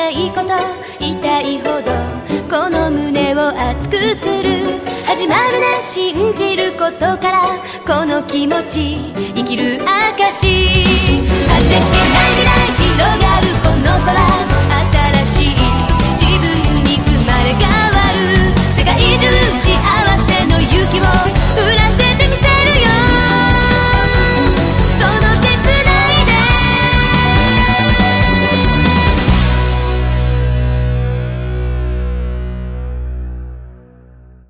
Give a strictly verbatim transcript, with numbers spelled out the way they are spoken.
ないこと痛いほどこの胸を熱くする。始まるね信じることからこの気持ち生きる証。果てしない未来広がるこの空